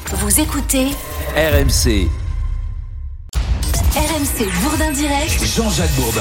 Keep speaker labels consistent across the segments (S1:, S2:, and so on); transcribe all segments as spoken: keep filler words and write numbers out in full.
S1: Vous écoutez
S2: R M C.
S1: R M C Bourdin Direct.
S2: Jean-Jacques Bourdin.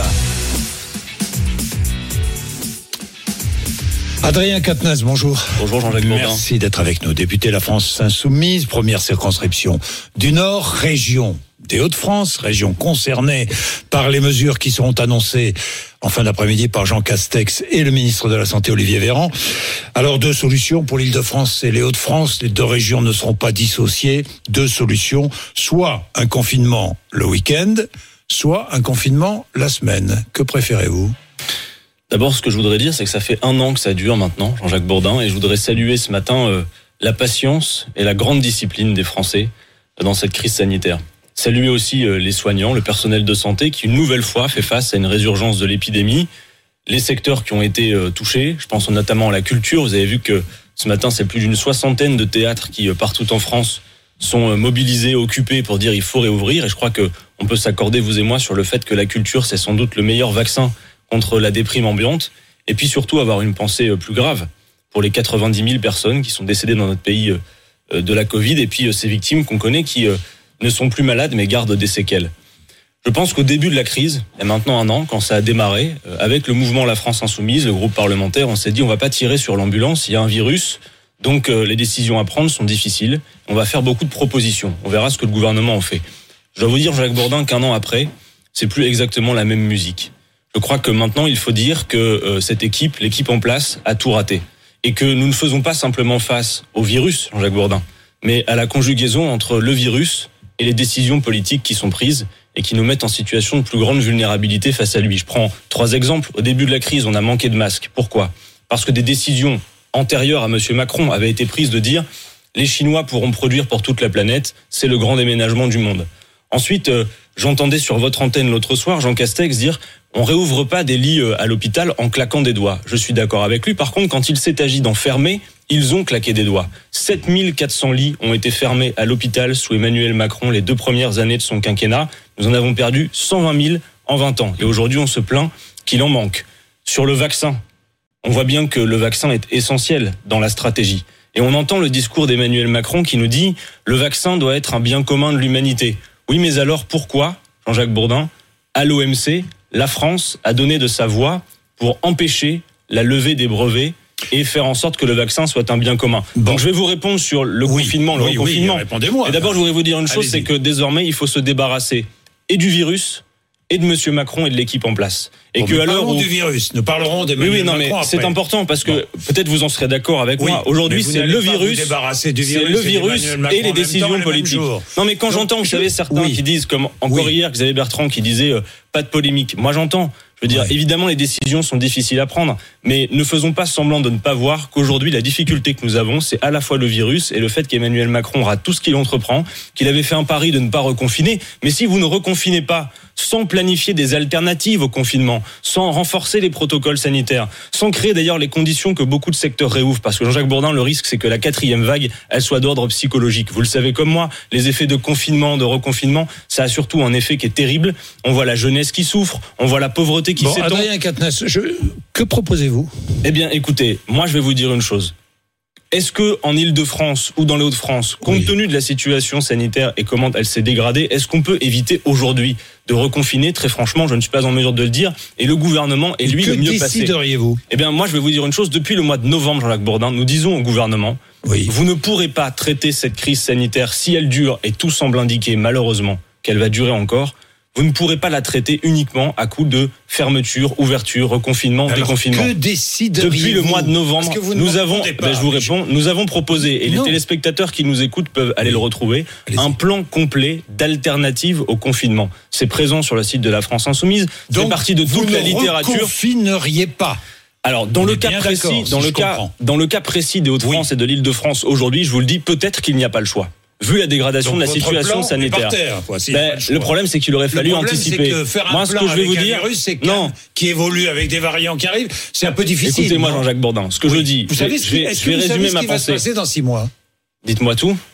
S3: Adrien Quatennens, bonjour.
S4: Bonjour Jean-Jacques Bourdin.
S3: Merci d'être avec nous. Député La France Insoumise, première circonscription du Nord, région des Hauts-de-France, région concernée par les mesures qui seront annoncées en fin d'après-midi par Jean Castex et le ministre de la Santé Olivier Véran. Alors deux solutions pour l'Île-de-France et les Hauts-de-France. Les deux régions ne seront pas dissociées. Deux solutions, soit un confinement le week-end, soit un confinement la semaine. Que préférez-vous ?
S4: D'abord, ce que je voudrais dire, c'est que ça fait un an que ça dure maintenant, Jean-Jacques Bourdin, et je voudrais saluer ce matin euh, la patience et la grande discipline des Français dans cette crise sanitaire. Saluer aussi euh, les soignants, le personnel de santé qui, une nouvelle fois, fait face à une résurgence de l'épidémie. Les secteurs qui ont été euh, touchés, je pense notamment à la culture. Vous avez vu que ce matin, c'est plus d'une soixantaine de théâtres qui, euh, partout en France, sont euh, mobilisés, occupés pour dire il faut réouvrir. Et je crois que on peut s'accorder, vous et moi, sur le fait que la culture, c'est sans doute le meilleur vaccin contre la déprime ambiante, et puis surtout avoir une pensée plus grave pour les quatre-vingt-dix mille personnes qui sont décédées dans notre pays de la Covid, et puis ces victimes qu'on connaît qui ne sont plus malades mais gardent des séquelles. Je pense qu'au début de la crise, il y a maintenant un an, quand ça a démarré, avec le mouvement La France Insoumise, le groupe parlementaire, on s'est dit on va pas tirer sur l'ambulance, il y a un virus, donc les décisions à prendre sont difficiles, on va faire beaucoup de propositions, on verra ce que le gouvernement en fait. Je dois vous dire, Jacques Bourdin, qu'un an après, c'est plus exactement la même musique. Je crois que maintenant, il faut dire que euh, cette équipe, l'équipe en place, a tout raté. Et que nous ne faisons pas simplement face au virus, Jean-Jacques Bourdin, mais à la conjugaison entre le virus et les décisions politiques qui sont prises et qui nous mettent en situation de plus grande vulnérabilité face à lui. Je prends trois exemples. Au début de la crise, on a manqué de masques. Pourquoi ? Parce que des décisions antérieures à M. Macron avaient été prises de dire les Chinois pourront produire pour toute la planète, c'est le grand déménagement du monde. Ensuite, euh, j'entendais sur votre antenne l'autre soir Jean Castex dire on réouvre pas des lits à l'hôpital en claquant des doigts. Je suis d'accord avec lui. Par contre, quand il s'est agi d'en fermer, ils ont claqué des doigts. sept mille quatre cents lits ont été fermés à l'hôpital sous Emmanuel Macron les deux premières années de son quinquennat. Nous en avons perdu cent vingt mille en vingt ans. Et aujourd'hui, on se plaint qu'il en manque. Sur le vaccin, on voit bien que le vaccin est essentiel dans la stratégie. Et on entend le discours d'Emmanuel Macron qui nous dit « le vaccin doit être un bien commun de l'humanité ». Oui, mais alors pourquoi, Jean-Jacques Bourdin, à l'O M C, la France a donné de sa voix pour empêcher la levée des brevets et faire en sorte que le vaccin soit un bien commun. Bon. Donc je vais vous répondre sur le oui, confinement, le oui, reconfinement.
S3: Oui, répondez-moi.
S4: Et d'abord, je voudrais vous dire une chose,
S3: Allez-y.
S4: c'est que désormais, il faut se débarrasser et du virus et de M. Macron et de l'équipe en place. Et
S3: bon,
S4: que
S3: nous
S4: à l'heure
S3: parlons
S4: où...
S3: du virus, nous parlerons d'Emmanuel
S4: oui, oui, non,
S3: Macron
S4: mais
S3: après.
S4: c'est important parce que bon. Peut-être vous en serez d'accord avec
S3: oui,
S4: moi. Aujourd'hui, c'est le virus,
S3: du virus,
S4: c'est le virus et, et les décisions politiques. Non, mais quand Donc, j'entends, vous je... savez, certains oui. qui disent, comme encore oui. hier, Xavier Bertrand qui disait euh, pas de polémique. Moi, j'entends. Je veux dire, ouais. évidemment, les décisions sont difficiles à prendre, mais ne faisons pas semblant de ne pas voir qu'aujourd'hui, la difficulté que nous avons, c'est à la fois le virus et le fait qu'Emmanuel Macron rate tout ce qu'il entreprend, qu'il avait fait un pari de ne pas reconfiner. Mais si vous ne reconfinez pas, sans planifier des alternatives au confinement, sans renforcer les protocoles sanitaires, sans créer d'ailleurs les conditions que beaucoup de secteurs réouvrent, parce que Jean-Jacques Bourdin, le risque, c'est que la quatrième vague, elle soit d'ordre psychologique. Vous le savez comme moi, les effets de confinement, de reconfinement, ça a surtout un effet qui est terrible. On voit la jeunesse qui souffre, on voit la pauvreté qui
S3: bon,
S4: s'étend.
S3: Adrien Quatennens, je... que proposez-vous ?
S4: Eh bien, écoutez, moi je vais vous dire une chose. Est-ce que en Île-de-France ou dans les Hauts-de-France, compte oui. tenu de la situation sanitaire et comment elle s'est dégradée, est-ce qu'on peut éviter aujourd'hui de reconfiner ? Très franchement, je ne suis pas en mesure de le dire. Et le gouvernement est lui
S3: que
S4: le mieux passé.
S3: Que décideriez-vous ?
S4: Eh bien, moi, je vais vous dire une chose. Depuis le mois de novembre, Jean-Jacques Bourdin, nous disons au gouvernement, oui. vous ne pourrez pas traiter cette crise sanitaire si elle dure, et tout semble indiquer malheureusement qu'elle va durer encore. Vous ne pourrez pas la traiter uniquement à coup de fermeture, ouverture, reconfinement, alors déconfinement.
S3: Que décideriez-vous ?
S4: Depuis le mois de novembre, nous avons, ben je vous réponds, nous avons proposé, et non. les téléspectateurs qui nous écoutent peuvent aller oui. le retrouver, Allez-y. un plan complet d'alternative au confinement. C'est présent sur le site de la France Insoumise. Donc, c'est parti de toute la littérature.
S3: Vous ne reconfineriez pas.
S4: Alors, dans le cas précis, dans le cas, dans le cas précis des Hauts-de-France oui. et de l'Île-de-France aujourd'hui, je vous le dis, peut-être qu'il n'y a pas le choix. Vu la dégradation
S3: Donc,
S4: de la situation sanitaire.
S3: Terre, quoi, si
S4: ben, le, le problème, c'est qu'il aurait fallu
S3: le problème,
S4: anticiper.
S3: C'est que faire un
S4: moi,
S3: plan
S4: ce que je vais vous dire,
S3: virus, c'est non, qui évolue avec des variants qui arrivent, c'est un peu difficile.
S4: Écoutez-moi, Jean-Jacques Bourdin, ce que
S3: oui.
S4: je dis,
S3: vous savez,
S4: je vais,
S3: est-ce
S4: je vais
S3: que vous
S4: résumer
S3: savez
S4: ma
S3: ce qui
S4: pensée.
S3: Va se passer dans six mois ?
S4: Dites-moi tout.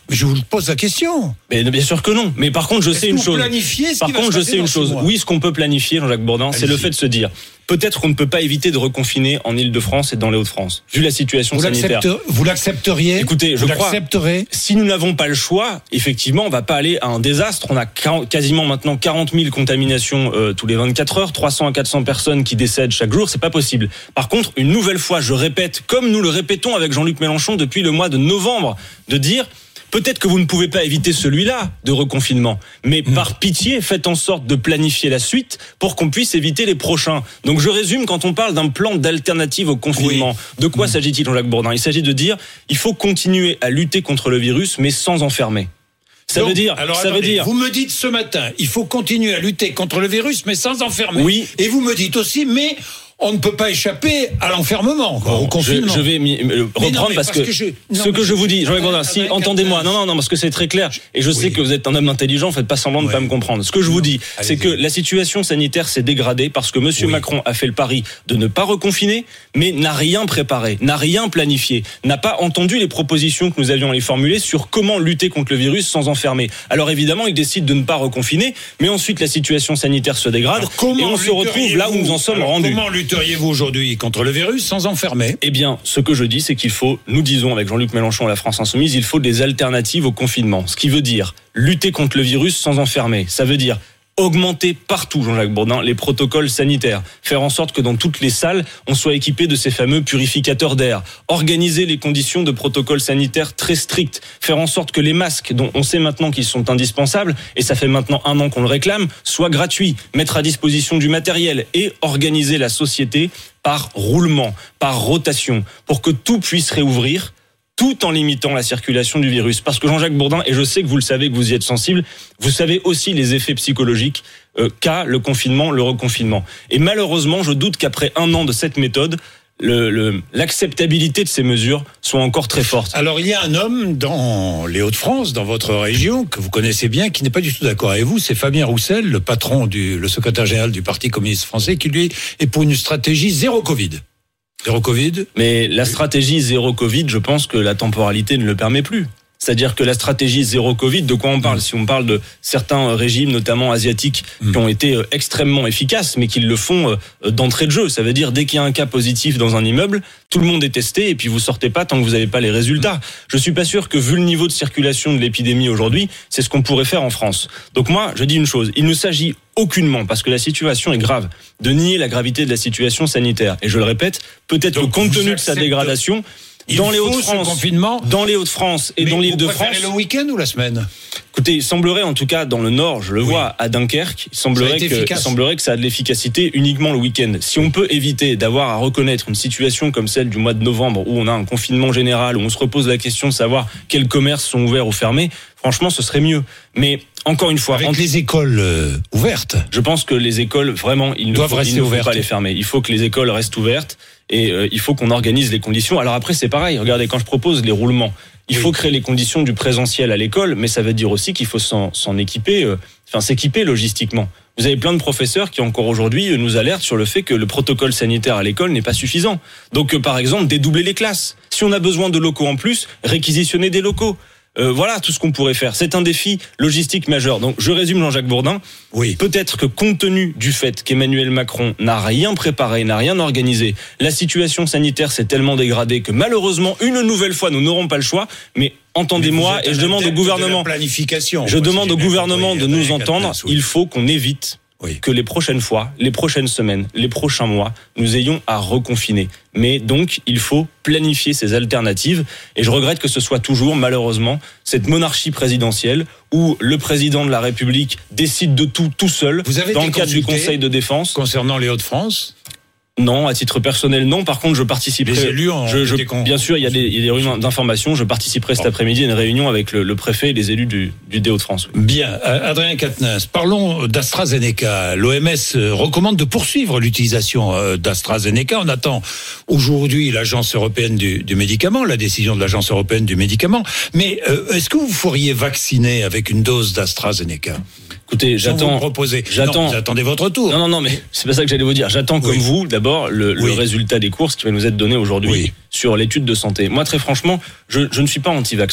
S3: Mais je vous pose la question.
S4: Mais bien sûr que non. Mais par contre, je
S3: Est-ce
S4: sais
S3: que
S4: une
S3: vous
S4: chose.
S3: planifiez ce
S4: Par
S3: qui va
S4: contre,
S3: se
S4: je
S3: passer
S4: sais une
S3: dans six
S4: chose.
S3: mois
S4: Oui, ce qu'on peut planifier, Jean-Jacques Bourdin, c'est le fait de se dire peut-être qu'on ne peut pas éviter de reconfiner en Île-de-France et dans les Hauts-de-France, vu la situation
S3: vous
S4: sanitaire.
S3: Vous l'accepteriez?
S4: Écoutez, je
S3: vous
S4: crois,
S3: l'accepterez?
S4: Si nous n'avons pas le choix, effectivement, on va pas aller à un désastre. On a quasiment maintenant quarante mille contaminations euh, tous les vingt-quatre heures, trois cents à quatre cents personnes qui décèdent chaque jour, c'est pas possible. Par contre, une nouvelle fois, je répète, comme nous le répétons avec Jean-Luc Mélenchon depuis le mois de novembre, de dire peut-être que vous ne pouvez pas éviter celui-là de reconfinement, mais mmh. par pitié, faites en sorte de planifier la suite pour qu'on puisse éviter les prochains. Donc je résume, quand on parle d'un plan d'alternative au confinement, oui. de quoi mmh. s'agit-il, Jean-Jacques Bourdin? Il s'agit de dire, il faut continuer à lutter contre le virus, mais sans enfermer. Ça
S3: Donc,
S4: veut dire,
S3: alors,
S4: ça
S3: attendez,
S4: veut dire.
S3: Vous me dites ce matin, il faut continuer à lutter contre le virus, mais sans enfermer.
S4: Oui.
S3: Et vous me dites aussi, mais on ne peut pas échapper à l'enfermement, quoi, bon, au confinement.
S4: Je, je vais m'y, euh, reprendre non, parce, parce que, que je, non, ce que je, je vous dis, Jean-Jacques Bourdin, si, entendez-moi, non, non, non, parce que c'est très clair, et je sais oui. que vous êtes un homme intelligent, faites pas semblant de ouais. pas me comprendre. Ce que je non, vous dis, c'est que la situation sanitaire s'est dégradée parce que Monsieur oui. Macron a fait le pari de ne pas reconfiner, mais n'a rien préparé, n'a rien planifié, n'a pas entendu les propositions que nous avions à les formuler sur comment lutter contre le virus sans enfermer. Alors évidemment, il décide de ne pas reconfiner, mais ensuite la situation sanitaire se dégrade et on se retrouve là où nous en sommes
S3: alors,
S4: rendus.
S3: Comment lutteriez-vous aujourd'hui contre le virus sans enfermer?
S4: Eh bien, ce que je dis, c'est qu'il faut, nous disons avec Jean-Luc Mélenchon et la France Insoumise, il faut des alternatives au confinement. Ce qui veut dire lutter contre le virus sans enfermer. Ça veut dire augmenter partout, Jean-Jacques Bourdin, les protocoles sanitaires, faire en sorte que dans toutes les salles, on soit équipé de ces fameux purificateurs d'air, organiser les conditions de protocoles sanitaires très stricts, faire en sorte que les masques, dont on sait maintenant qu'ils sont indispensables, et ça fait maintenant un an qu'on le réclame, soient gratuits, mettre à disposition du matériel et organiser la société par roulement, par rotation, pour que tout puisse réouvrir, tout en limitant la circulation du virus. Parce que Jean-Jacques Bourdin, et je sais que vous le savez, que vous y êtes sensible, vous savez aussi les effets psychologiques euh, qu'a le confinement, le reconfinement. Et malheureusement, je doute qu'après un an de cette méthode, le, le, l'acceptabilité de ces mesures soit encore très forte.
S3: Alors il y a un homme dans les Hauts-de-France, dans votre région, que vous connaissez bien, qui n'est pas du tout d'accord avec vous, c'est Fabien Roussel, le patron, du, le secrétaire général du Parti communiste français, qui lui est pour une stratégie zéro Covid. Zéro Covid.
S4: Mais la stratégie zéro Covid, je pense que la temporalité ne le permet plus. C'est-à-dire que la stratégie zéro Covid, de quoi on parle? Si on parle de certains régimes, notamment asiatiques, qui ont été extrêmement efficaces, mais qui le font d'entrée de jeu. Ça veut dire, dès qu'il y a un cas positif dans un immeuble, tout le monde est testé et puis vous sortez pas tant que vous n'avez pas les résultats. Je suis pas sûr que, vu le niveau de circulation de l'épidémie aujourd'hui, c'est ce qu'on pourrait faire en France. Donc moi, je dis une chose, il ne s'agit aucunement, parce que la situation est grave, de nier la gravité de la situation sanitaire. Et je le répète, peut-être que compte tenu de sa dégradation,
S3: Il
S4: dans les Hauts-de-France,
S3: confinement,
S4: dans les Hauts-de-France et
S3: mais
S4: dans l'Île-de-France.
S3: Vous préférez le week-end ou la semaine?
S4: Écoutez, il semblerait, en tout cas dans le Nord, je le oui. vois, à Dunkerque, il semblerait que, il semblerait que ça a de l'efficacité uniquement le week-end. Si on peut éviter d'avoir à reconnaître une situation comme celle du mois de novembre, où on a un confinement général, où on se repose la question de savoir quels commerces sont ouverts ou fermés, franchement, ce serait mieux. Mais encore une fois,
S3: avec
S4: entre...
S3: les écoles euh, ouvertes,
S4: je pense que les écoles, vraiment, il ne
S3: doivent
S4: faut,
S3: rester
S4: il ne faut
S3: ouvertes.
S4: pas les fermer. Il faut que les écoles restent ouvertes et euh, il faut qu'on organise les conditions. Alors après, c'est pareil. Regardez, quand je propose les roulements, il oui. faut créer les conditions du présentiel à l'école, mais ça veut dire aussi qu'il faut s'en, s'en équiper, euh, enfin s'équiper logistiquement. Vous avez plein de professeurs qui encore aujourd'hui nous alertent sur le fait que le protocole sanitaire à l'école n'est pas suffisant. Donc, euh, par exemple, dédoubler les classes. Si on a besoin de locaux en plus, réquisitionner des locaux. Euh, voilà tout ce qu'on pourrait faire. C'est un défi logistique majeur. Donc, je résume, Jean-Jacques Bourdin.
S3: Oui.
S4: Peut-être que compte tenu du fait qu'Emmanuel Macron n'a rien préparé, n'a rien organisé, la situation sanitaire s'est tellement dégradée que malheureusement, une nouvelle fois, nous n'aurons pas le choix. Mais entendez-moi, et je demande au gouvernement,
S3: de planification,
S4: je demande au gouvernement de nous entendre. Il faut qu'on évite
S3: oui.
S4: que les prochaines fois, les prochaines semaines, les prochains mois, nous ayons à reconfiner. Mais donc, il faut planifier ces alternatives. Et je regrette que ce soit toujours, malheureusement, cette monarchie présidentielle où le président de la République décide de tout, tout seul,
S3: Vous avez
S4: dans le cadre du Conseil de défense.
S3: Concernant les Hauts-de-France ?
S4: Non, à titre personnel, non. Par contre, je participerai.
S3: Les élus ont
S4: je, je,
S3: été con...
S4: Bien sûr, il y a des, il y a des réunions d'information. Je participerai cet après-midi à une réunion avec le, le préfet et les élus du, du D Hauts-de-France. Oui.
S3: Bien. Adrien Quatennens, parlons d'AstraZeneca. L'O M S recommande de poursuivre l'utilisation d'AstraZeneca. On attend aujourd'hui l'Agence européenne du, du médicament, la décision de l'Agence européenne du médicament. Mais euh, est-ce que vous feriez vacciner avec une dose d'AstraZeneca ?
S4: Écoutez, j'attends.
S3: J'attends. Vous attendez votre tour.
S4: Non, non, non, mais c'est pas ça que j'allais vous dire. J'attends oui. comme vous, d'abord, le, oui. le résultat des courses qui va nous être donné aujourd'hui oui. sur l'étude de santé. Moi, très franchement, je, je ne suis pas anti-vaccin.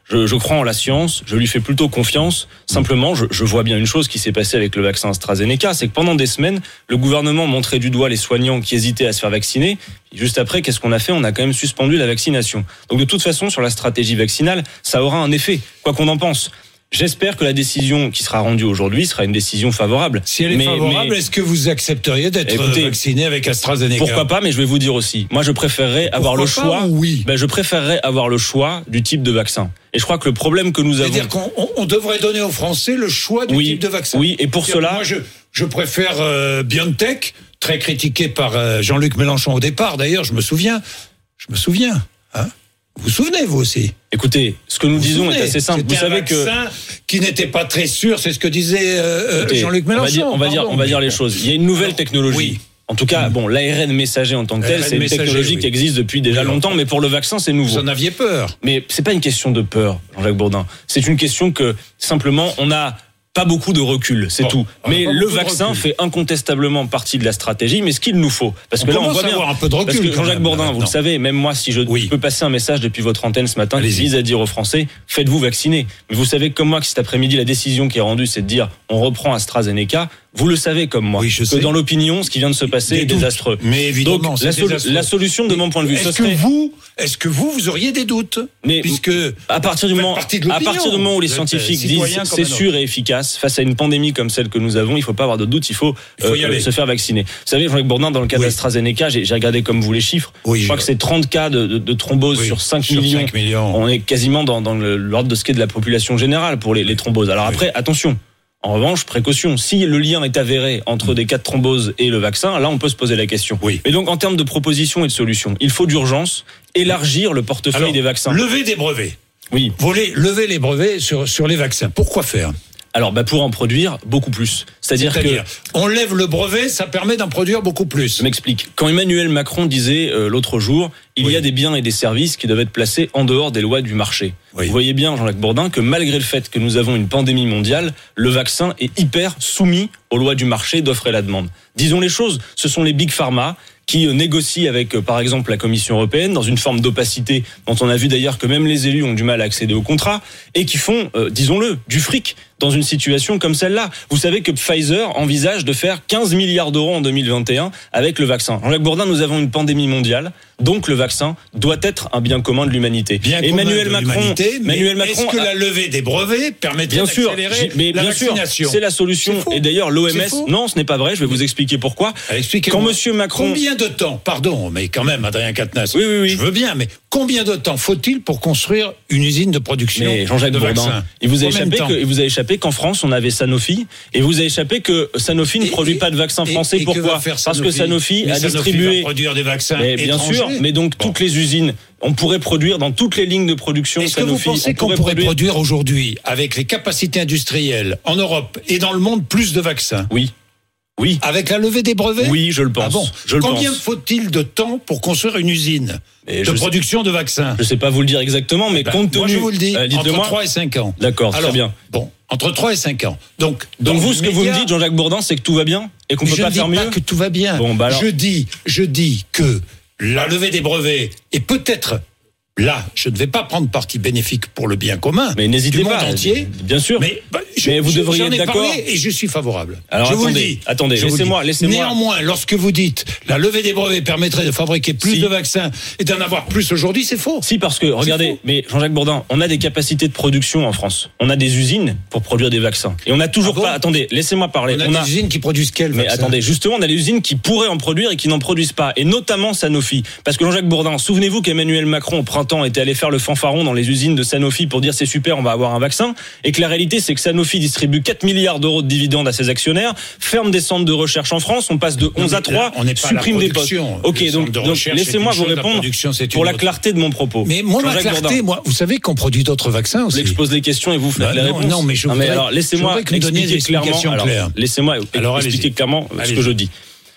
S4: Je, je crois en la science, je lui fais plutôt confiance. Simplement, je, je vois bien une chose qui s'est passée avec le vaccin AstraZeneca, c'est que pendant des semaines, le gouvernement montrait du doigt les soignants qui hésitaient à se faire vacciner. Et juste après, qu'est-ce qu'on a fait ? On a quand même suspendu la vaccination. Donc de toute façon, sur la stratégie vaccinale, ça aura un effet, quoi qu'on en pense. J'espère que la décision qui sera rendue aujourd'hui sera une décision favorable.
S3: Si elle est mais, favorable, mais... est-ce que vous accepteriez d'être Écoutez, vacciné avec AstraZeneca ?
S4: Pourquoi pas, mais je vais vous dire aussi. Moi, je préférerais avoir pourquoi le choix.
S3: Pas, oui.
S4: Ben, je préférerais avoir le choix du type de vaccin. Et je crois que le problème que nous avons.
S3: C'est-à-dire qu'on on devrait donner aux Français le choix du
S4: oui,
S3: type de vaccin.
S4: Oui, et pour cela.
S3: Moi, je, je préfère euh, BioNTech, très critiqué par euh, Jean-Luc Mélenchon au départ. D'ailleurs, je me souviens. Je me souviens. Hein ? Vous vous souvenez, vous aussi ?
S4: Écoutez, ce que nous vous disons souvenez, est assez simple. Vous savez que
S3: vaccin qui n'était pas très sûr, c'est ce que disait euh, Écoutez, Jean-Luc Mélenchon.
S4: On va dire, on va dire, on va dire les choses. Il y a une nouvelle Alors, technologie. Oui. En tout cas, bon, l'A R N messager en tant que tel, c'est une technologie oui. qui existe depuis déjà oui, longtemps, mais pour le vaccin, c'est nouveau.
S3: Vous en aviez peur.
S4: Mais c'est pas une question de peur, Jean-Jacques Bourdin. C'est une question que simplement on a pas beaucoup de recul, c'est bon, tout. Mais le vaccin fait incontestablement partie de la stratégie, mais ce qu'il nous faut, parce
S3: on
S4: que là on voit bien,
S3: un peu de recul,
S4: parce que Jean-Jacques Bourdin, vous
S3: maintenant.
S4: le savez, même moi, si je oui. peux passer un message depuis votre antenne ce matin qui vise à dire aux Français, faites-vous vacciner. Mais vous savez comme moi que cet après-midi, la décision qui est rendue, c'est de dire, on reprend AstraZeneca. Vous le savez comme moi,
S3: oui, je
S4: que
S3: sais.
S4: dans l'opinion, ce qui vient de se passer
S3: Des
S4: est
S3: doutes.
S4: désastreux.
S3: Mais évidemment,
S4: donc la, sol-
S3: désastreux.
S4: la solution de mon point de vue,
S3: est-ce
S4: ce serait.
S3: Que vous, est-ce que vous, vous auriez des doutes ?
S4: Mais
S3: puisque
S4: à partir du moment, à partir du moment où les scientifiques disent c'est sûr et efficace face à une pandémie comme celle que nous avons, il faut pas avoir de doute, il faut, il faut euh, se faire vacciner. Vous savez, Jean-Luc Bourdin, dans le cas oui. d'AstraZeneca, j'ai, j'ai regardé comme vous les chiffres. Oui, je crois je... que c'est trente cas de, de, de thrombose oui, sur cinq
S3: sur
S4: millions.
S3: cinq millions.
S4: On est quasiment dans, dans le, l'ordre de ce qui est de la population générale pour les, les thromboses. Alors oui. après, attention. En revanche, précaution, si le lien est avéré entre des cas de thrombose et le vaccin, là on peut se poser la question.
S3: Oui.
S4: Mais donc en termes de propositions et de solutions, il faut d'urgence élargir le portefeuille
S3: Alors,
S4: des vaccins.
S3: Lever des brevets.
S4: Oui.
S3: Voler, lever les brevets sur, sur les vaccins. Pourquoi faire ?
S4: Alors, bah pour en produire beaucoup plus. C'est-à-dire,
S3: C'est-à-dire
S4: que
S3: on lève le brevet, ça permet d'en produire beaucoup plus.
S4: Je m'explique. Quand Emmanuel Macron disait euh, l'autre jour, il oui. y a des biens et des services qui doivent être placés en dehors des lois du marché. Oui. Vous voyez bien, Jean-Jacques Bourdin, que malgré le fait que nous avons une pandémie mondiale, le vaccin est hyper soumis aux lois du marché d'offre et la demande. Disons les choses, ce sont les big pharma qui négocient avec, par exemple, la Commission européenne dans une forme d'opacité dont on a vu d'ailleurs que même les élus ont du mal à accéder au contrat et qui font, euh, disons-le, du fric dans une situation comme celle-là. Vous savez que Pfizer envisage de faire quinze milliards d'euros en deux mille vingt et un avec le vaccin. Jean-Jacques Bourdin, nous avons une pandémie mondiale, donc le vaccin doit être un bien commun de l'humanité.
S3: Bien
S4: Emmanuel Macron,
S3: Emmanuel Macron, est-ce que la levée des brevets permettrait
S4: bien sûr,
S3: d'accélérer
S4: mais
S3: la
S4: bien
S3: vaccination ?
S4: Sûr, c'est la solution.
S3: C'est
S4: et d'ailleurs, l'O M S, non, ce n'est pas vrai. Je vais vous expliquer pourquoi. Quand Monsieur Macron,
S3: combien de temps, pardon, mais quand même, Adrien Quatennens,
S4: oui, oui, oui.
S3: je veux bien, mais combien de temps faut-il pour construire une usine de production
S4: mais Jean-Jacques
S3: de
S4: Bourdin,
S3: vaccins ?
S4: Il vous a échappé que, il vous a échappé qu'en France on avait Sanofi et vous a échappé que Sanofi ne produit pas de vaccins français.
S3: Et, et
S4: Pourquoi ?
S3: que
S4: Parce que Sanofi
S3: mais
S4: a
S3: Sanofi
S4: distribué.
S3: Va produire des vaccins
S4: mais bien
S3: étrangers.
S4: sûr, mais donc bon. toutes les usines, on pourrait produire dans toutes les lignes de production.
S3: Est-ce
S4: Sanofi,
S3: que vous pensez
S4: on
S3: qu'on
S4: pourrait,
S3: pourrait
S4: produire...
S3: produire aujourd'hui, avec les capacités industrielles en Europe et dans le monde, plus de vaccins ?
S4: Oui. Oui.
S3: Avec la levée des brevets ?
S4: Oui, je le pense.
S3: Ah bon
S4: je le
S3: Combien
S4: pense.
S3: faut-il de temps pour construire une usine
S4: et
S3: de production
S4: sais,
S3: de vaccins ?
S4: Je ne sais pas vous le dire exactement, mais
S3: ben,
S4: compte tenu...
S3: Moi, je vous le dis,
S4: euh,
S3: entre trois et cinq ans.
S4: D'accord,
S3: Alors,
S4: très bien.
S3: Bon, entre trois et cinq ans. Donc,
S4: donc vous, ce que vous me dites, Jean-Jacques Bourdin, c'est que tout va bien et qu'on ne peut pas faire mieux ?
S3: Je ne dis pas que tout va bien.
S4: Bon, bah alors...
S3: je, dis, je dis que la levée des brevets est peut-être... Là, je ne vais pas prendre parti bénéfique pour le bien commun
S4: mais n'hésitez
S3: du monde
S4: pas,
S3: entier.
S4: Bien sûr.
S3: Mais, bah, je,
S4: mais vous
S3: je,
S4: devriez
S3: j'en ai
S4: être d'accord.
S3: Parlé et je suis favorable.
S4: Alors
S3: je
S4: attendez,
S3: vous le dis.
S4: attendez,
S3: je
S4: laissez-moi, laissez-moi.
S3: Néanmoins, lorsque vous dites la levée des brevets permettrait de fabriquer plus si. de vaccins et d'en avoir plus aujourd'hui, c'est faux.
S4: Si, parce que regardez, mais Jean-Jacques Bourdin, on a des capacités de production en France. On a des usines pour produire des vaccins. Et on n'a toujours ah bon pas. Attendez, laissez-moi parler.
S3: On a
S4: on
S3: des
S4: a...
S3: usines qui produisent quel
S4: Mais
S3: vaccin ?
S4: attendez, justement, on a des usines qui pourraient en produire et qui n'en produisent pas, et notamment Sanofi. Parce que Jean-Jacques Bourdin, souvenez-vous qu'Emmanuel Macron au printemps était allé faire le fanfaron dans les usines de Sanofi pour dire c'est super, on va avoir un vaccin, et que la réalité c'est que Sanofi distribue quatre milliards d'euros de dividendes à ses actionnaires, ferme des centres de recherche en France, on passe de onze à trois,
S3: on supprime
S4: des postes. Ok, donc, donc laissez-moi vous répondre la pour la clarté de mon propos.
S3: Mais moi, la clarté, Bourdin, moi, vous savez qu'on produit d'autres vaccins aussi.
S4: Je pose les questions et vous faites
S3: bah,
S4: les
S3: non,
S4: réponses.
S3: Non, mais je voudrais,
S4: non, mais alors laissez-moi expliquer clairement. Alors, laissez-moi
S3: alors,
S4: expliquer clairement
S3: allez-y.
S4: ce que je dis.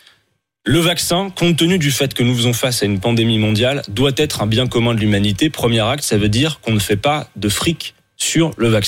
S4: Le vaccin, compte tenu du fait que nous faisons face à une pandémie mondiale, doit être un bien commun de l'humanité. Premier acte, ça veut dire qu'on ne fait pas de fric sur le vaccin.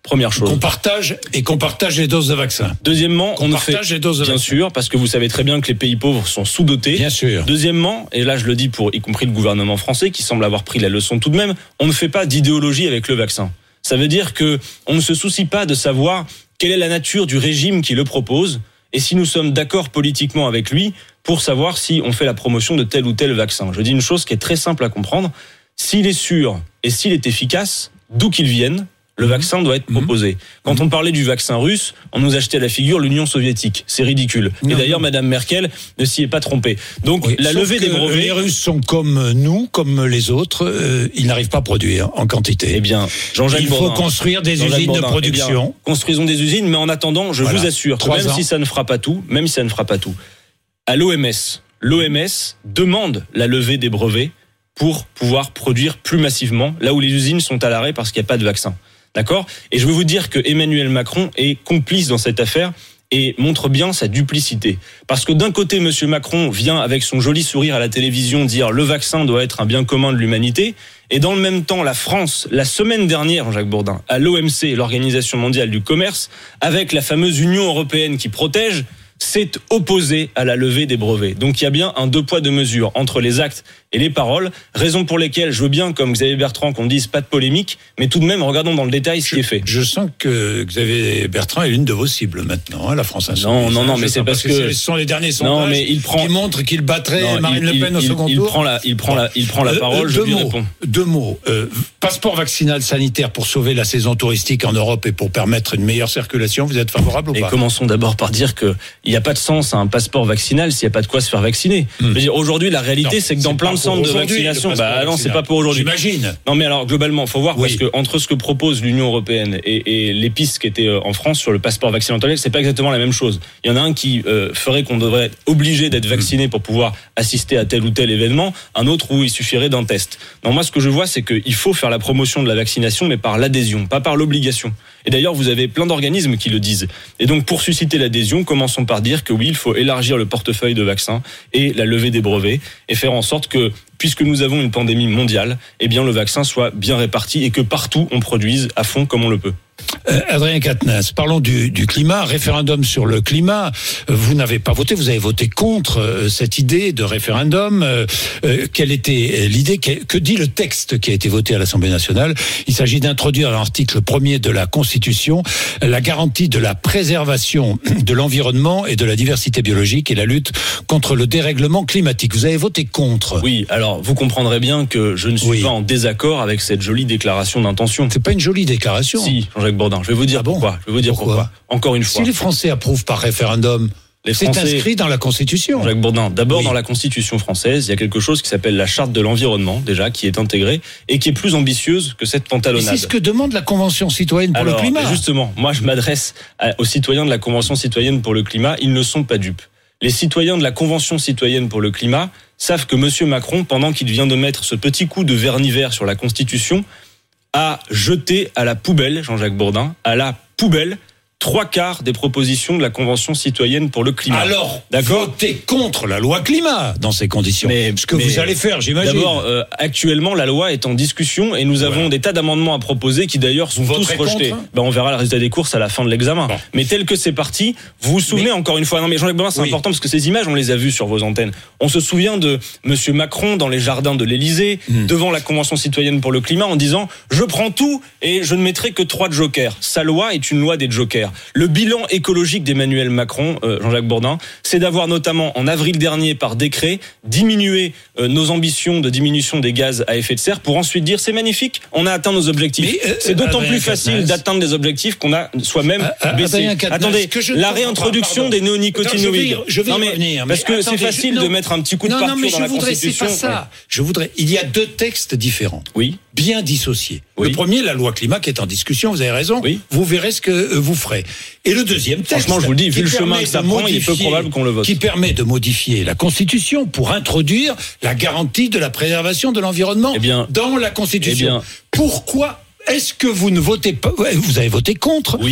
S4: Première chose.
S3: Qu'on partage et qu'on partage les doses de vaccins.
S4: Deuxièmement,
S3: qu'on
S4: on ne
S3: partage
S4: fait
S3: les doses de
S4: bien
S3: vaccins.
S4: sûr, parce que vous savez très bien que les pays pauvres sont sous-dotés.
S3: Bien sûr.
S4: Deuxièmement, et là je le dis pour y compris le gouvernement français qui semble avoir pris la leçon tout de même, on ne fait pas d'idéologie avec le vaccin. Ça veut dire que on ne se soucie pas de savoir quelle est la nature du régime qui le propose et si nous sommes d'accord politiquement avec lui pour savoir si on fait la promotion de tel ou tel vaccin. Je dis une chose qui est très simple à comprendre. S'il est sûr et s'il est efficace, d'où qu'il vienne, le vaccin doit être proposé. Quand on parlait du vaccin russe, on nous achetait à la figure l'Union soviétique. C'est ridicule. Et d'ailleurs, Madame Merkel ne s'y est pas trompée. Donc, oui, la levée des brevets...
S3: Les Russes sont comme nous, comme les autres. Euh, ils n'arrivent pas à produire en quantité.
S4: Eh bien, Jean-Jacques
S3: Il faut
S4: Bourdin,
S3: construire des
S4: Jean-Jacques
S3: usines
S4: Bourdin,
S3: de production.
S4: Eh bien, construisons des usines, mais en attendant, je voilà. vous assure que même ans. si ça ne fera pas tout, même si ça ne fera pas tout, à l'O M S, l'O M S demande la levée des brevets pour pouvoir produire plus massivement, là où les usines sont à l'arrêt parce qu'il n'y a pas de vaccin. D'accord ? Et je veux vous dire que Emmanuel Macron est complice dans cette affaire et montre bien sa duplicité. Parce que d'un côté, Monsieur Macron vient avec son joli sourire à la télévision dire le vaccin doit être un bien commun de l'humanité. Et dans le même temps, la France, la semaine dernière, Jean-Jacques Bourdin, à l'O M C, l'Organisation mondiale du commerce, avec la fameuse Union européenne qui protège, s'est opposé à la levée des brevets. Donc il y a bien un deux poids deux mesures entre les actes et les paroles, raison pour lesquelles je veux bien, comme Xavier Bertrand, qu'on dise pas de polémique, mais tout de même, regardons dans le détail ce
S3: je,
S4: qui est fait.
S3: Je sens que Xavier Bertrand est l'une de vos cibles maintenant, hein, la France Insoumise.
S4: Non, non, non, mais c'est parce, parce que,
S3: que ce sont les derniers sondages
S4: non, mais il prend...
S3: qui montrent qu'il battrait non, Marine
S4: il,
S3: Le Pen
S4: il,
S3: au
S4: il,
S3: second
S4: il
S3: tour.
S4: Prend la, il prend la, il prend la parole,
S3: euh,
S4: je
S3: deux
S4: lui
S3: mots,
S4: réponds.
S3: Deux mots. Euh, passeport vaccinal sanitaire pour sauver la saison touristique en Europe et pour permettre une meilleure circulation, vous êtes favorable ou
S4: et
S3: pas ?
S4: Commençons d'abord par dire qu'il n'y a pas de sens à un passeport vaccinal s'il n'y a pas de quoi se faire vacciner. Hmm. Je veux dire, aujourd'hui, la réalité, non, c'est que dans plein de centres de vaccination, bah non, c'est pas pour aujourd'hui.
S3: J'imagine.
S4: Non, mais alors, globalement, il faut voir,
S3: oui.
S4: parce que entre ce que propose l'Union européenne et, et les pistes qui étaient en France sur le passeport vaccinal, c'est pas exactement la même chose. Il y en a un qui euh, ferait qu'on devrait être obligé d'être vacciné pour pouvoir assister à tel ou tel événement, un autre où il suffirait d'un test. Non, moi, ce que je vois, c'est qu'il faut faire la promotion de la vaccination, mais par l'adhésion, pas par l'obligation. Et d'ailleurs, vous avez plein d'organismes qui le disent. Et donc, pour susciter l'adhésion, commençons par dire que oui, il faut élargir le portefeuille de vaccins et la levée des brevets et faire en sorte que, puisque nous avons une pandémie mondiale, eh bien, le vaccin soit bien réparti et que partout on produise à fond comme on le peut.
S3: Euh, Adrien Quatennens, parlons du, du climat, référendum sur le climat. Vous n'avez pas voté, vous avez voté contre euh, cette idée de référendum. Euh, euh, quelle était l'idée ? Que, que dit le texte qui a été voté à l'Assemblée nationale ? Il s'agit d'introduire à l'article premier de la Constitution la garantie de la préservation de l'environnement et de la diversité biologique et la lutte contre le dérèglement climatique. Vous avez voté contre.
S4: Oui, alors vous comprendrez bien que je ne suis oui. pas en désaccord avec cette jolie déclaration d'intention.
S3: C'est pas une jolie déclaration.
S4: Si, Jean-Jacques Bourdin, je vais vous dire ah bon pourquoi. Je vais vous dire pourquoi. pourquoi. Encore une fois.
S3: Si les Français approuvent par référendum, les Français, c'est inscrit dans la Constitution.
S4: Jacques Bourdin, d'abord oui. dans la Constitution française, il y a quelque chose qui s'appelle la Charte de l'environnement, déjà, qui est intégrée et qui est plus ambitieuse que cette pantalonnade.
S3: Et c'est ce que demande la Convention citoyenne pour
S4: Alors,
S3: le climat.
S4: Justement, moi je m'adresse à, aux citoyens de la Convention citoyenne pour le climat, ils ne sont pas dupes. Les citoyens de la Convention citoyenne pour le climat savent que M. Macron, pendant qu'il vient de mettre ce petit coup de vernis vert sur la Constitution, a jeté à la poubelle, Jean-Jacques Bourdin, à la poubelle, trois quarts des propositions de la Convention citoyenne pour le climat.
S3: Alors, votez contre la loi climat dans ces conditions. Mais, ce que
S4: mais
S3: vous allez faire, j'imagine.
S4: D'abord, euh, actuellement, la loi est en discussion et nous avons voilà. des tas d'amendements à proposer qui d'ailleurs sont tous rejetés. Ben, on verra le résultat des courses à la fin de l'examen. Bon. Mais tel que c'est parti, vous vous souvenez mais, encore une fois, non mais Jean-Jacques Bourdin, c'est oui. important parce que ces images, on les a vues sur vos antennes. On se souvient de Monsieur Macron dans les jardins de l'Élysée, mmh. devant la Convention citoyenne pour le climat, en disant « Je prends tout et je ne mettrai que trois jokers ». Sa loi est une loi des jokers. Le bilan écologique d'Emmanuel Macron, euh, Jean-Jacques Bourdin, c'est d'avoir notamment en avril dernier par décret diminué euh, nos ambitions de diminution des gaz à effet de serre pour ensuite dire c'est magnifique, on a atteint nos objectifs. Mais, euh, c'est d'autant plus facile Quatennens. d'atteindre des objectifs qu'on a soi-même euh, baissé. Attendez, la réintroduction pas, des néonicotinoïdes.
S3: Je vais, je vais non, revenir,
S4: mais parce que
S3: attendez,
S4: c'est facile
S3: je,
S4: de mettre un petit coup de
S3: non,
S4: partout
S3: non, mais
S4: dans la
S3: voudrais,
S4: Constitution.
S3: C'est pas ça. Ouais. Je voudrais. Il y a deux textes différents.
S4: Oui.
S3: Bien dissociés.
S4: Oui.
S3: Le premier, la loi climat qui est en discussion. Vous avez raison. Oui. Vous verrez ce que vous ferez. Et le deuxième texte.
S4: Franchement, je vous le dis, vu le chemin que ça prend, il est peu probable qu'on le vote.
S3: Qui permet de modifier la Constitution pour introduire la garantie de la préservation de l'environnement
S4: eh bien,
S3: dans la Constitution.
S4: Eh bien,
S3: pourquoi est-ce que vous ne votez pas ? Vous avez voté contre ?
S4: Oui.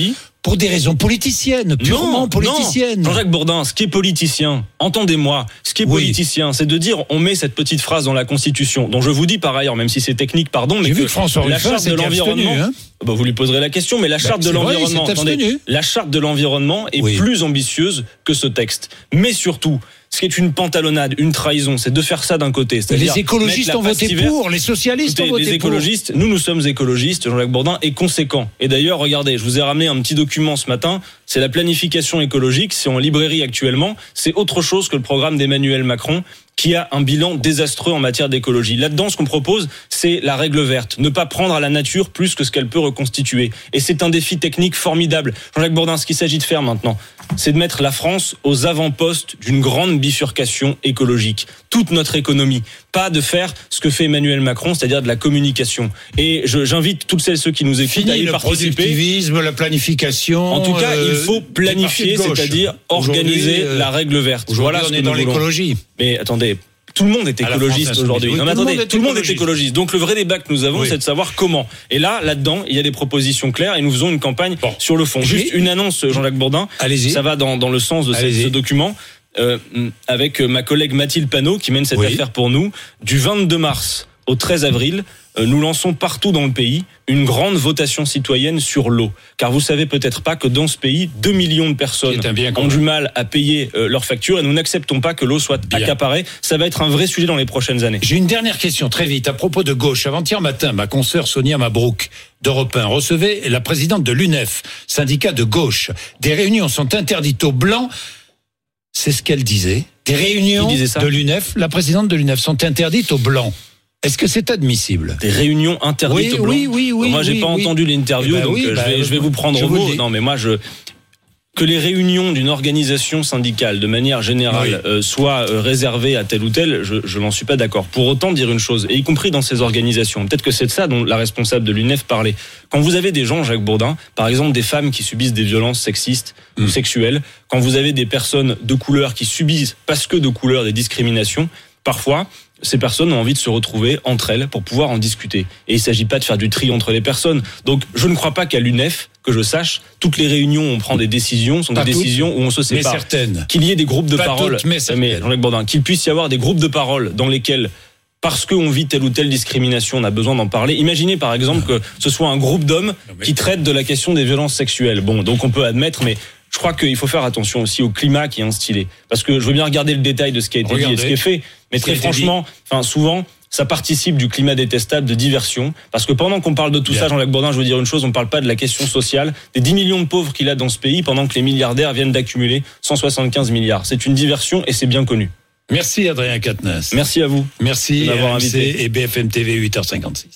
S3: pour des raisons politiciennes, purement
S4: non,
S3: politiciennes.
S4: Non. Jean-Jacques Bourdin, ce qui est politicien, entendez-moi, ce qui est
S3: oui.
S4: politicien, c'est de dire on met cette petite phrase dans la Constitution, dont je vous dis par ailleurs, même si c'est technique, pardon, mais
S3: J'ai
S4: que
S3: vu que François
S4: la
S3: Ruffin
S4: charte de l'environnement,
S3: abstenu, hein.
S4: bah vous lui poserez la question, mais la charte
S3: bah,
S4: de l'environnement,
S3: vrai,
S4: attendez, la charte de l'environnement est
S3: oui.
S4: plus ambitieuse que ce texte. Mais surtout, ce qui est une pantalonnade, une trahison, c'est de faire ça d'un côté. C'est-à-dire
S3: les écologistes ont voté pour, les socialistes ont voté
S4: les écologistes,
S3: pour.
S4: Nous, nous sommes écologistes, Jean-Jacques Bourdin est conséquent. Et d'ailleurs, regardez, je vous ai ramené un petit document ce matin, c'est la planification écologique, c'est en librairie actuellement, c'est autre chose que le programme d'Emmanuel Macron, qui a un bilan désastreux en matière d'écologie. Là-dedans, ce qu'on propose, c'est la règle verte. Ne pas prendre à la nature plus que ce qu'elle peut reconstituer. Et c'est un défi technique formidable. Jean-Jacques Bourdin, ce qu'il s'agit de faire maintenant, c'est de mettre la France aux avant-postes d'une grande bifurcation écologique. Toute notre économie. Pas de faire ce que fait Emmanuel Macron, c'est-à-dire de la communication. Et je, j'invite toutes celles et ceux qui nous écoutent
S3: Fini
S4: à y
S3: le
S4: participer.
S3: productivisme, la planification.
S4: En tout cas,
S3: euh,
S4: il faut planifier, c'est-à-dire organiser
S3: euh,
S4: la règle verte.
S3: Voilà,
S4: ce
S3: on
S4: que
S3: est
S4: nous
S3: dans
S4: voulons.
S3: l'écologie.
S4: Mais attendez, tout le monde est
S3: À la
S4: écologiste
S3: France
S4: aujourd'hui.
S3: insoumise.
S4: Non, mais
S3: Tout le
S4: attendez,
S3: monde est
S4: tout le monde est
S3: écologiste.
S4: écologiste. Donc le vrai débat que nous avons,
S3: Oui.
S4: c'est de savoir comment. Et là, là-dedans, il y a des propositions claires et nous faisons une campagne
S3: Bon.
S4: sur le fond. Juste
S3: Mais-
S4: une annonce, Jean-Jacques Bourdin.
S3: Allez-y.
S4: Ça va dans, dans le sens de ce,
S3: Allez-y.
S4: ce document. Euh, avec ma collègue Mathilde Panot qui mène cette
S3: Oui.
S4: affaire pour nous. Du vingt-deux mars au treize avril, euh, nous lançons partout dans le pays une grande votation citoyenne sur l'eau. Car vous savez peut-être pas que dans ce pays, deux millions de personnes
S3: C'est un bien
S4: ont
S3: commun.
S4: du mal à payer euh, leurs factures et nous n'acceptons pas que l'eau soit
S3: Bien.
S4: accaparée. Ça va être un vrai sujet dans les prochaines années.
S3: J'ai une dernière question très vite à propos de gauche. Avant-hier matin, ma consoeur Sonia Mabrouk d'Europe un recevait la présidente de l'U N E F, syndicat de gauche. Des réunions sont interdites aux blancs. C'est ce qu'elle disait. Des réunions
S4: Qui disait ça
S3: de l'U N E F, la présidente de l'U N E F, sont interdites aux blancs. Est-ce que c'est admissible?
S4: Des réunions interdites
S3: Oui,
S4: aux blancs.
S3: oui, oui, oui,
S4: Moi, j'ai
S3: oui,
S4: pas
S3: oui.
S4: entendu l'interview,
S3: Eh ben
S4: donc
S3: oui,
S4: euh,
S3: bah,
S4: je, vais, je vais vous prendre
S3: je
S4: au
S3: vous le
S4: mot.
S3: dis.
S4: Non, mais moi, je que les réunions d'une organisation syndicale, de manière générale,
S3: Oui.
S4: euh, soient euh, réservées à tel ou tel, je, je n'en suis pas d'accord. Pour autant, dire une chose, et y compris dans ces organisations, peut-être que c'est de ça dont la responsable de l'U N E F parlait. Quand vous avez des gens, Jacques Bourdin, par exemple des femmes qui subissent des violences sexistes
S3: Mm.
S4: ou sexuelles, quand vous avez des personnes de couleur qui subissent, parce que de couleur, des discriminations, parfois, ces personnes ont envie de se retrouver entre elles pour pouvoir en discuter. Et il ne s'agit pas de faire du tri entre les personnes. Donc, je ne crois pas qu'à l'U N E F, que je sache, toutes les réunions où on prend des décisions sont
S3: Pas
S4: des
S3: toutes,
S4: décisions où on se
S3: Mais
S4: sépare.
S3: certaines.
S4: Qu'il y ait des groupes de
S3: Pas
S4: parole,
S3: toutes, mais certaines.
S4: Jean-Jacques Bourdin, qu'il puisse y avoir des groupes de parole dans lesquels, parce qu'on vit telle ou telle discrimination, on a besoin d'en parler. Imaginez par exemple que ce soit un groupe d'hommes
S3: mais-
S4: qui traite de la question des violences sexuelles. Bon, donc on peut admettre, mais je crois qu'il faut faire attention aussi au climat qui est instillé. Parce que je veux bien regarder le détail de ce qui a été dit et
S3: Regardez.
S4: ce qui est fait, mais
S3: Ce qui
S4: très
S3: a été
S4: franchement, enfin souvent, ça participe du climat détestable de diversion. Parce que pendant qu'on parle de tout
S3: Bien.
S4: ça, Jean-Jacques Bourdin, je veux dire une chose, on ne parle pas de la question sociale, des dix millions de pauvres qu'il a dans ce pays, pendant que les milliardaires viennent d'accumuler cent soixante-quinze milliards. C'est une diversion et c'est bien connu.
S3: Merci Adrien Quatennens.
S4: Merci à vous.
S3: Merci
S4: de m'avoir
S3: R M C
S4: invité.
S3: et B F M T V huit heures cinquante-six.